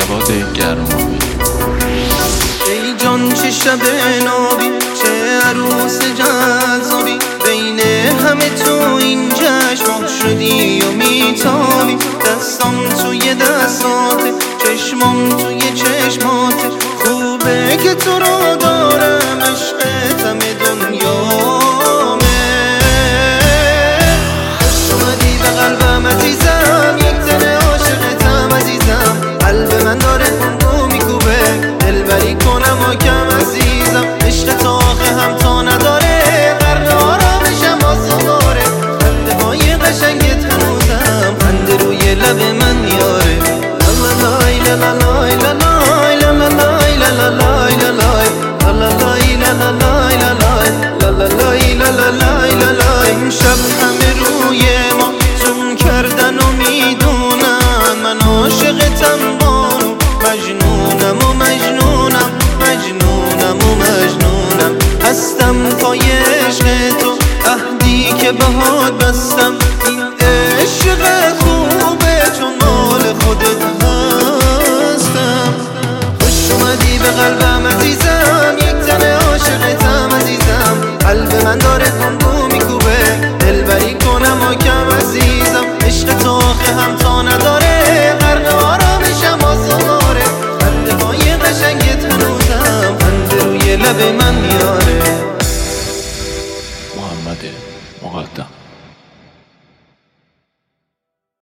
باد گرما. ای جان چه شب نابی، چه عروس جذابی، بین همه تو این جشن شدی و میتابی. دستام توی دستاته، چشمام توی چشماته، خوبه که تو رو دارم، عشقت همه دنیامه. اومدی به قلبم عزیزم، یک تن عاشقتم عزیزم، قلب من داره بوم میکوبه، دلبری کنم و کم عزیزم. عشق تو آخه همتا نداره، غرق آرامشم آسواره، خنده های قشنگت هنوزم خنده روی لب من یاره. لالای لالای لالای لالای لالای لالای لالای لالای. امشب همه روی ما زوم کردن و میدونن من عاشقتم بانو، مجنونم و مجنونم، مجنونم و مجنونم. هستم پای عشق تو، عهدی که بهات بستم، این عشق خوبه چون مال خودت